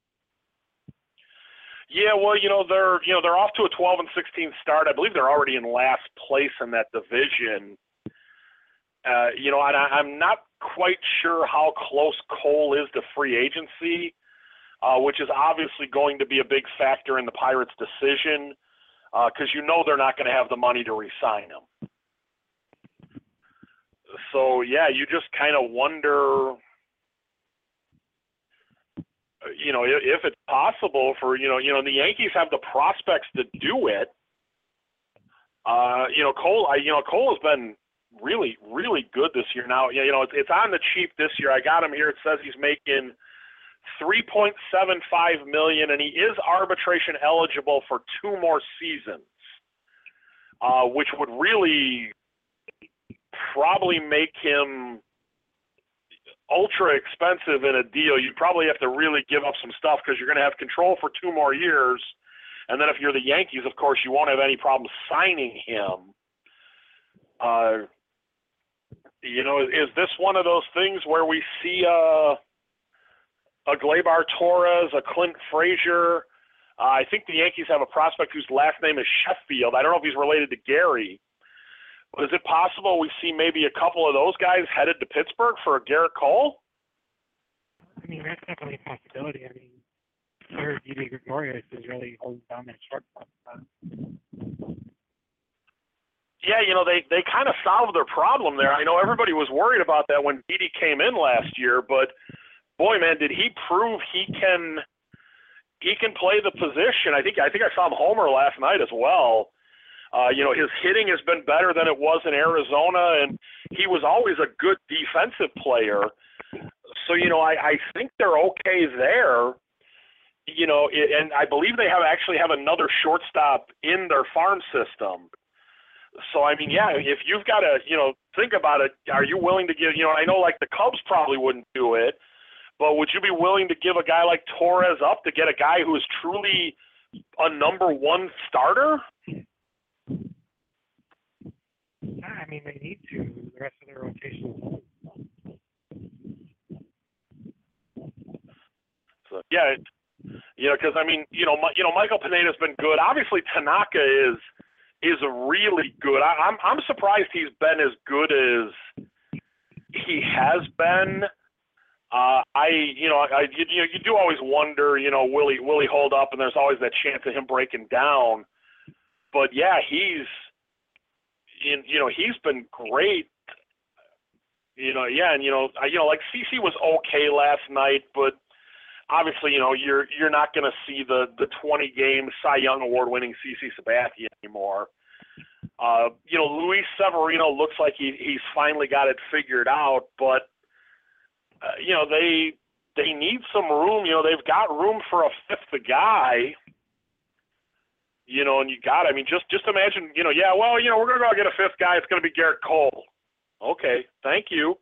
Yeah, well, you know they're you know they're off to a twelve and sixteen start. I believe they're already in last place in that division. Uh, you know, and I, I'm not quite sure how close Cole is to free agency, uh, which is obviously going to be a big factor in the Pirates' decision, because uh, you know they're not going to have the money to re-sign him. So yeah, you just kind of wonder, you know, if, if it's possible for you know, you know, the Yankees have the prospects to do it. Uh, you know, Cole, I, you know, Cole has been really, really good this year. Now, you know, it's, it's on the cheap this year. I got him here. It says he's making three point seven five million dollars, and he is arbitration eligible for two more seasons, uh, which would really probably make him ultra expensive in a deal. You'd probably have to really give up some stuff because you're going to have control for two more years. And then if you're the Yankees, of course, you won't have any problem signing him. Uh, you know, is this one of those things where we see a, a Gleyber Torres, a Clint Frazier? Uh, I think the Yankees have a prospect whose last name is Sheffield. I don't know if he's related to Gary. But is it possible we see maybe a couple of those guys headed to Pittsburgh for a Garrett Cole? I mean, that's definitely a possibility. I mean, Sir Didi Gregorius is really holding down that shortstop spot. Yeah, you know, they, they kind of solved their problem there. I know everybody was worried about that when Didi came in last year, but boy, man, did he prove he can he can play the position. I think I think I saw him homer last night as well. Uh, you know, his hitting has been better than it was in Arizona, and he was always a good defensive player. So, you know, I, I think they're okay there. You know, it, and I believe they have actually have another shortstop in their farm system. So, I mean, yeah, if you've got to, you know, think about it, are you willing to give, you know, I know like the Cubs probably wouldn't do it, but would you be willing to give a guy like Torres up to get a guy who is truly a number one starter? I mean, they need to. The rest of their rotation. So, yeah, it, you know, because I mean, you know, my, you know, Michael Pineda's been good. Obviously, Tanaka is is really good. I, I'm I'm surprised he's been as good as he has been. Uh, I, you know, I you, you know, you do always wonder, you know, will he will he hold up? And there's always that chance of him breaking down. But yeah, he's. In, you know, he's been great. You know, yeah, and you know, I, you know, like C C was okay last night, but obviously, you know, you're you're not going to see the the twenty game Cy Young award winning C C Sabathia anymore. Uh, you know, Luis Severino looks like he he's finally got it figured out, but uh, you know, they they need some room. You know, they've got room for a fifth guy. You know, and you got, I mean, just just imagine, you know, yeah, well, you know, we're going to go get a fifth guy. It's going to be Garrett Cole. Okay, thank you.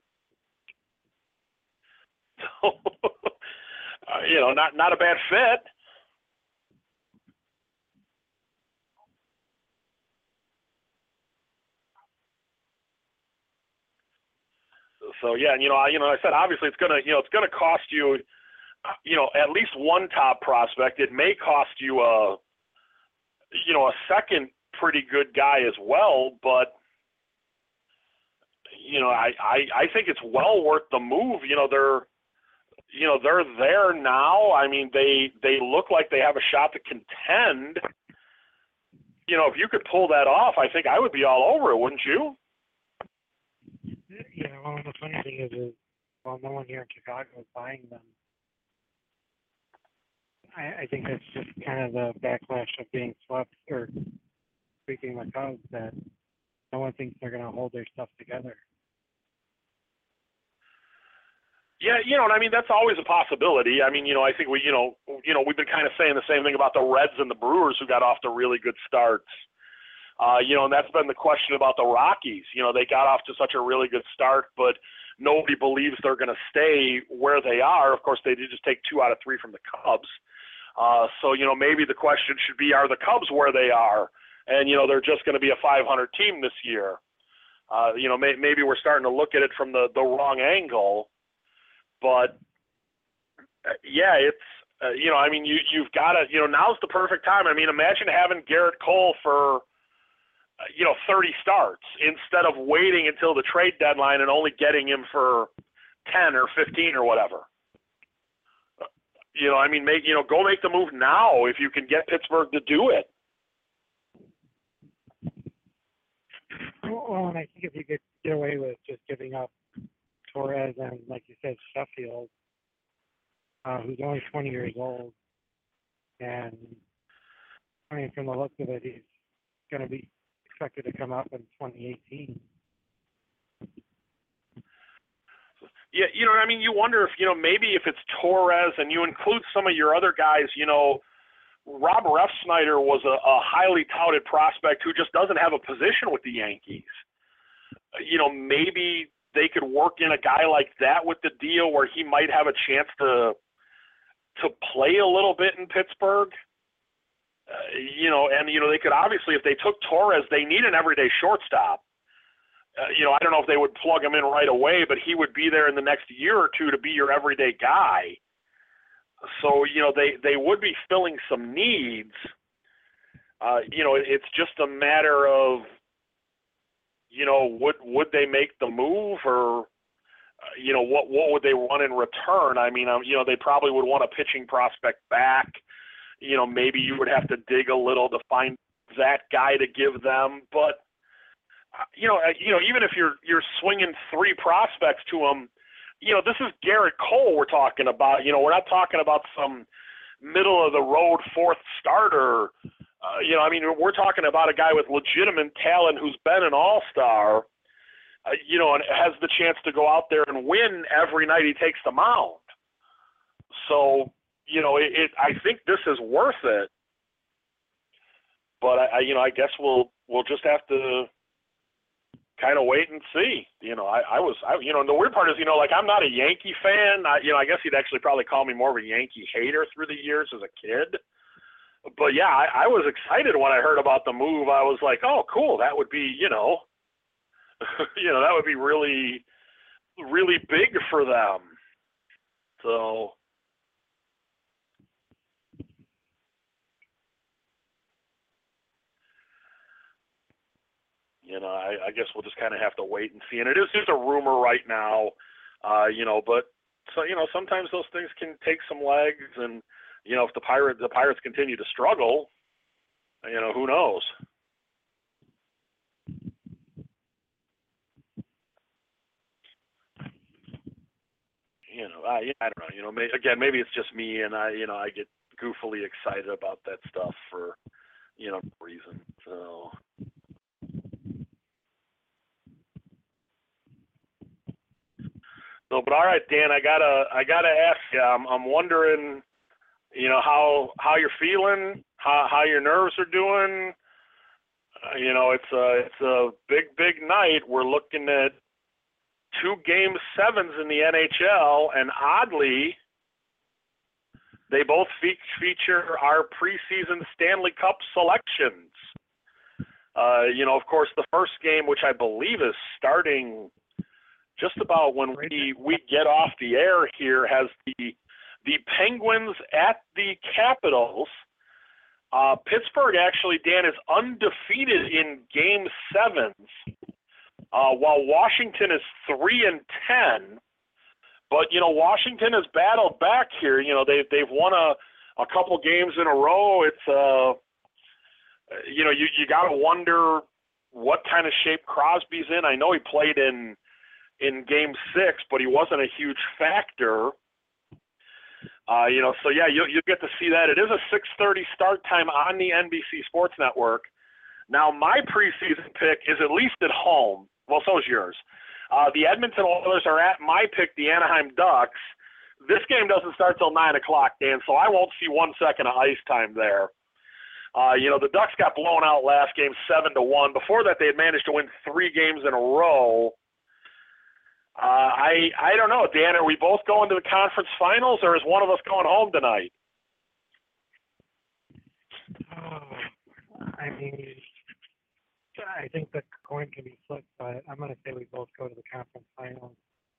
uh, you know, not not a bad fit. So yeah, and you know, I, you know, I said obviously it's gonna, you know, it's gonna cost you, you know, at least one top prospect. It may cost you a you know, a second pretty good guy as well, but, you know, I, I, I think it's well worth the move. You know, they're, you know, they're there now. I mean, they, they look like they have a shot to contend. You know, if you could pull that off, I think I would be all over it, wouldn't you? Yeah, well, the funny thing is, is well, no one here in Chicago is buying them. I, I think that's just kind of the backlash of being swept or speaking the Cubs that no one thinks they're going to hold their stuff together. Yeah, you know, and I mean that's always a possibility. I mean, you know, I think we, you know, you know, we've been kind of saying the same thing about the Reds and the Brewers who got off to really good starts. Uh, you know, and that's been the question about the Rockies. You know, they got off to such a really good start, but nobody believes they're going to stay where they are. Of course, they did just take two out of three from the Cubs. Uh, so, you know, maybe the question should be, are the Cubs where they are? And, you know, they're just going to be a five hundred team this year. Uh, you know, may, maybe we're starting to look at it from the, the wrong angle. But, uh, yeah, it's, uh, you know, I mean, you, you've got to, you know, now's the perfect time. I mean, imagine having Garrett Cole for, uh, you know, thirty starts instead of waiting until the trade deadline and only getting him for ten or fifteen or whatever. You know, I mean, make, you know, go make the move now if you can get Pittsburgh to do it. Well, and I think if you could get away with just giving up Torres and, like you said, Sheffield, uh, who's only twenty years old, and I mean, from the looks of it, he's going to be expected to come up in twenty eighteen. Yeah, you know, I mean, you wonder if, you know, maybe if it's Torres and you include some of your other guys, you know, Rob Refsnyder was a, a highly touted prospect who just doesn't have a position with the Yankees. You know, maybe they could work in a guy like that with the deal where he might have a chance to to play a little bit in Pittsburgh. Uh, you know, and, you know, they could obviously, if they took Torres, they need an everyday shortstop. Uh, you know, I don't know if they would plug him in right away, but he would be there in the next year or two to be your everyday guy. So, you know, they, they would be filling some needs. Uh, you know, it, it's just a matter of, you know, would would they make the move or, uh, you know, what what would they want in return? I mean, um, you know, they probably would want a pitching prospect back. You know, maybe you would have to dig a little to find that guy to give them, but. You know, you know, even if you're you're swinging three prospects to him, you know, this is Garrett Cole we're talking about. You know, we're not talking about some middle of the road fourth starter. Uh, you know, I mean, we're talking about a guy with legitimate talent who's been an all-star. Uh, you know, and has the chance to go out there and win every night he takes the mound. So, you know, it, it I think this is worth it. But I, I you know, I guess we'll we'll just have to kind of wait and see. You know, I, I was, I, you know, and the weird part is, you know, like I'm not a Yankee fan. I, you know, I guess he'd actually probably call me more of a Yankee hater through the years as a kid. But yeah, I, I was excited when I heard about the move. I was like, oh, cool. That would be, you know, you know, that would be really, really big for them. So. You know, I, I guess we'll just kind of have to wait and see. And it is just a rumor right now, uh, you know, but so, you know, sometimes those things can take some legs and, you know, if the Pirates, the Pirates continue to struggle, you know, who knows? You know, I, I don't know, you know, may, again, maybe it's just me and I, you know, I get goofily excited about that stuff for, you know, no reason. So. So, but all right, Dan, I gotta, I gotta ask you. I'm, I'm wondering, you know, how how you're feeling, how how your nerves are doing. Uh, you know, it's a it's a big big night. We're looking at two game sevens in the N H L, and oddly, they both fe- feature our preseason Stanley Cup selections. Uh, you know, of course, the first game, which I believe is starting just about when we, we get off the air here, has the the Penguins at the Capitals. Uh, Pittsburgh actually, Dan, is undefeated in game sevens, uh, while Washington is three and ten. But you know, Washington has battled back here. You know, they they've won a a couple games in a row. It's uh, you know, you you got to wonder what kind of shape Crosby's in. I know he played in. in Game Six, but he wasn't a huge factor. Uh, you know, so yeah, you you get to see that. It is a six thirty start time on the N B C Sports Network. Now, my preseason pick is at least at home. Well, so is yours. Uh, the Edmonton Oilers are at my pick, the Anaheim Ducks. This game doesn't start till nine o'clock, Dan, so I won't see one second of ice time there. Uh, you know, the Ducks got blown out last game seven to one. Before that, they had managed to win three games in a row. Uh, I I don't know, Dan. Are we both going to the conference finals, or is one of us going home tonight? Oh, I mean, I think the coin can be flipped, but I'm going to say we both go to the conference finals.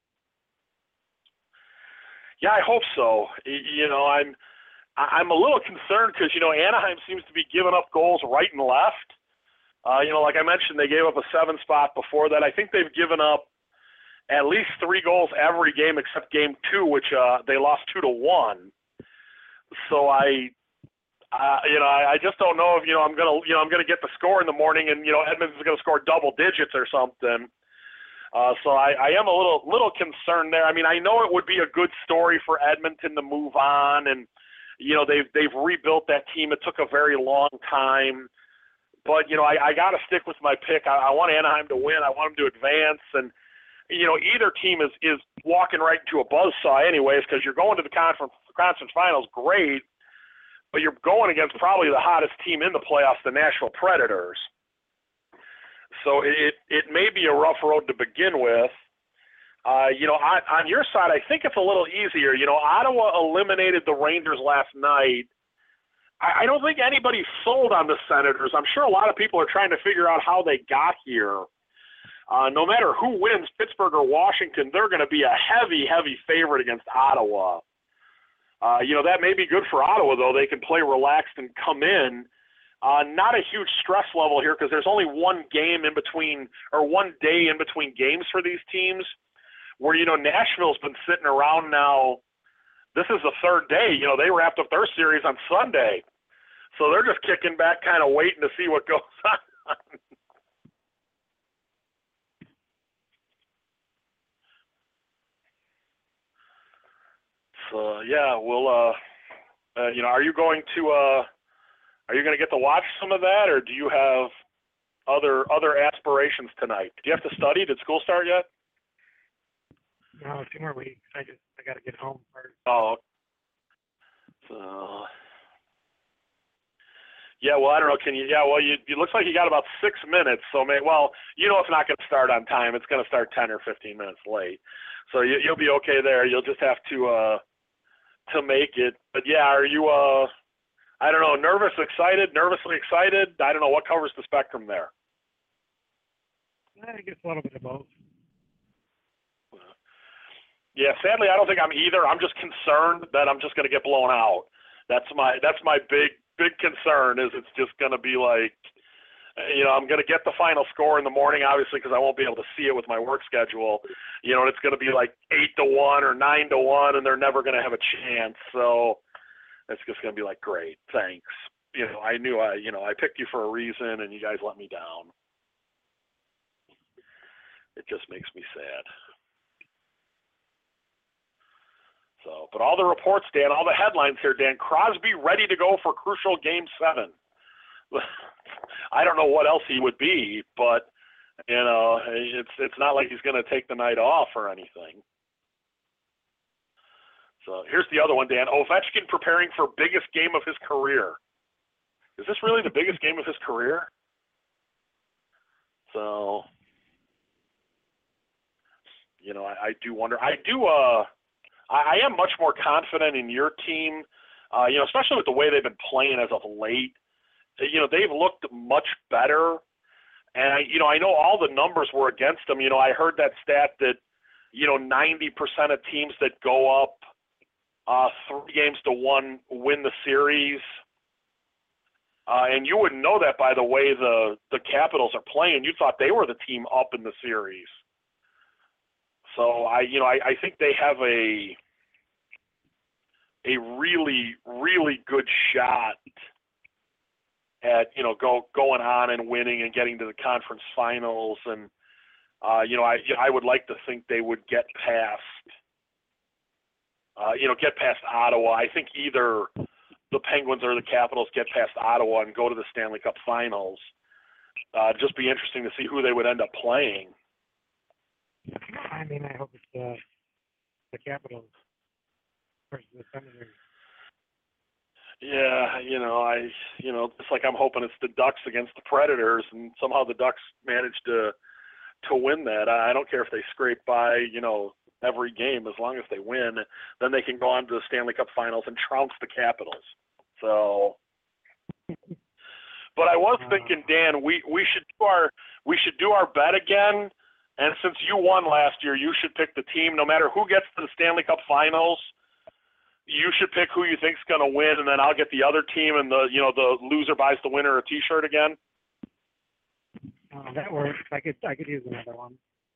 Yeah, I hope so. You know, I'm I'm a little concerned because, you know, Anaheim seems to be giving up goals right and left. Uh, you know, like I mentioned, they gave up a seven spot before that. I think they've given up at least three goals every game except game two, which uh, they lost two to one. So I, uh, you know, I, I just don't know if, you know, I'm gonna, you know, I'm gonna get the score in the morning, and you know, Edmonton's gonna score double digits or something. Uh, so I, I am a little, little concerned there. I mean, I know it would be a good story for Edmonton to move on, and you know, they've they've rebuilt that team. It took a very long time, but you know, I, I got to stick with my pick. I, I want Anaheim to win. I want them to advance, and you know, either team is, is walking right into a buzzsaw anyways, because you're going to the conference conference finals, great, but you're going against probably the hottest team in the playoffs, the Nashville Predators. So it it may be a rough road to begin with. Uh, you know, on, on your side, I think it's a little easier. You know, Ottawa eliminated the Rangers last night. I, I don't think anybody's sold on the Senators. I'm sure a lot of people are trying to figure out how they got here. Uh, no matter who wins, Pittsburgh or Washington, they're going to be a heavy, heavy favorite against Ottawa. Uh, you know, that may be good for Ottawa, though. They can play relaxed and come in. Uh, not a huge stress level here because there's only one game in between, or one day in between games for these teams, where, you know, Nashville's been sitting around now. This is the third day. You know, they wrapped up their series on Sunday. So they're just kicking back, kind of waiting to see what goes on. So, yeah, we'll, uh, uh, you know, are you going to, uh, are you going to get to watch some of that, or do you have other other aspirations tonight? Do you have to study? Did school start yet? No, two more weeks. I just I got to get home first. Oh, so yeah. Well, I don't know. Can you? Yeah. Well, you. It looks like you got about six minutes. So, may, well, you know, it's not going to start on time. It's going to start ten or fifteen minutes late. So you, you'll be okay there. You'll just have to uh, to make it. But yeah, are you? Uh, I don't know. Nervous, excited, nervously excited. I don't know what covers the spectrum there. I guess a little bit of both. Yeah, sadly, I don't think I'm either. I'm just concerned that I'm just going to get blown out. That's my that's my big big concern. Is it's just going to be like, you know, I'm going to get the final score in the morning, obviously, because I won't be able to see it with my work schedule. You know, and it's going to be like eight to one or nine to one, and they're never going to have a chance. So it's just going to be like, great, thanks. You know, I knew I, you know, I picked you for a reason, and you guys let me down. It just makes me sad. So, but all the reports, Dan, all the headlines here, Dan, Crosby ready to go for crucial game seven. I don't know what else he would be, but, you know, it's it's not like he's going to take the night off or anything. So here's the other one, Dan. Ovechkin preparing for biggest game of his career. Is this really the biggest game of his career? So, you know, I, I do wonder. I do, uh, I am much more confident in your team, uh, you know, especially with the way they've been playing as of late. You know, they've looked much better. And, I, you know, I know all the numbers were against them. You know, I heard that stat that, you know, ninety percent of teams that go up uh, three games to one win the series. Uh, and you wouldn't know that by the way the, the Capitals are playing. You thought they were the team up in the series. So I, you know, I, I think they have a a really, really good shot at, you know, go going on and winning and getting to the conference finals. And Uh, you know, I I would like to think they would get past, uh, you know, get past Ottawa. I think either the Penguins or the Capitals get past Ottawa and go to the Stanley Cup Finals. Uh, just be interesting to see who they would end up playing. I mean, I hope it's uh, the Capitals versus the Senators. Yeah, you know, I, you know, it's like I'm hoping it's the Ducks against the Predators, and somehow the Ducks managed to to win that. I don't care if they scrape by, you know, every game, as long as they win, then they can go on to the Stanley Cup Finals and trounce the Capitals. So, but I was thinking, Dan, we, we should do our we should do our bet again. And since you won last year, you should pick the team. No matter who gets to the Stanley Cup Finals, you should pick who you think's going to win, and then I'll get the other team, and the you know the loser buys the winner a T-shirt again. Uh, that works. I could I could use another one.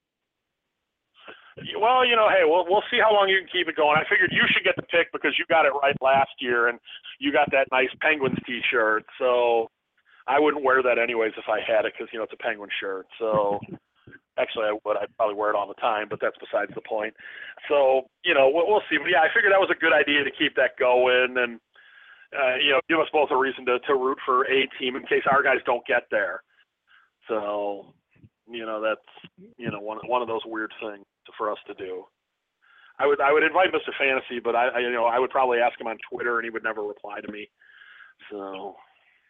Well, you know, hey, we'll we'll see how long you can keep it going. I figured you should get the pick because you got it right last year, and you got that nice Penguins T-shirt. So I wouldn't wear that anyways if I had it, because you know it's a Penguin shirt. So actually, I would. I'd probably wear it all the time, but that's besides the point. So you know, we'll, we'll see. But yeah, I figured that was a good idea to keep that going, and uh, you know, give us both a reason to to root for a team in case our guys don't get there. So, you know, that's, you know, one one of those weird things for us to do. I would I would invite Mister Fantasy, but I, I you know I would probably ask him on Twitter, and he would never reply to me. So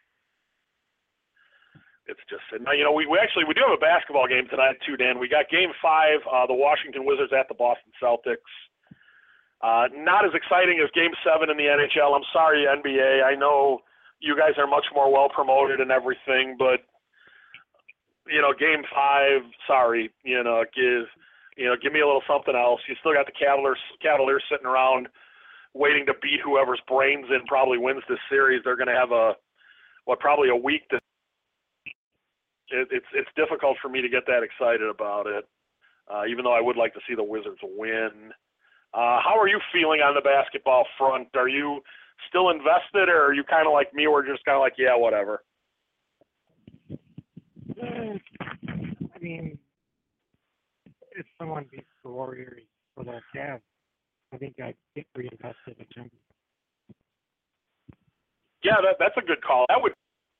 it's just, you know, we, we actually we do have a basketball game tonight too, Dan. We got Game Five, uh, the Washington Wizards at the Boston Celtics. Uh, not as exciting as Game Seven in the N H L. I'm sorry, N B A. I know you guys are much more well promoted and everything, but you know, Game Five, sorry, you know, give, you know, give me a little something else. You still got the Cavaliers, Cavaliers sitting around waiting to beat whoever's brains in probably wins this series. They're going to have a, what, probably a week to. It, it's it's difficult for me to get that excited about it, uh, even though I would like to see the Wizards win. Uh, how are you feeling on the basketball front? Are you still invested, or are you kind of like me, where you're just kind of like, yeah, whatever? I mean, if someone beats the Warriors for the Cavs, I think I'd get reinvested in them. Yeah, that, that's a good call. That would.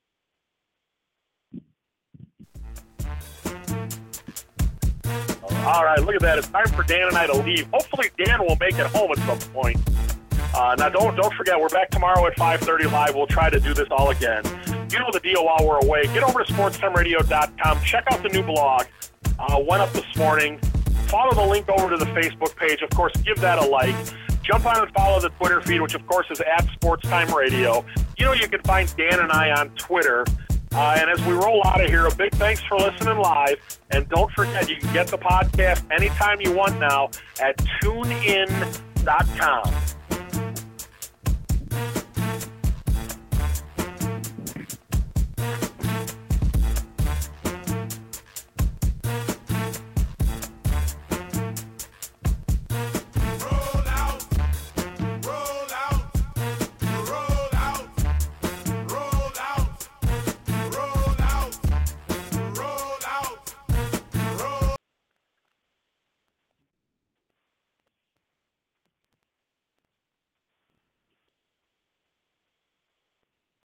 All right, look at that. It's time for Dan and I to leave. Hopefully Dan will make it home at some point. Uh, now, don't don't forget, we're back tomorrow at five thirty live. We'll try to do this all again. You know the deal while we're away. Get over to sports time radio dot com. Check out the new blog. Uh, went up this morning. Follow the link over to the Facebook page. Of course, give that a like. Jump on and follow the Twitter feed, which, of course, is at SportsTime Radio. You know you can find Dan and I on Twitter. Uh, and as we roll out of here, a big thanks for listening live. And don't forget, you can get the podcast anytime you want now at tune in dot com.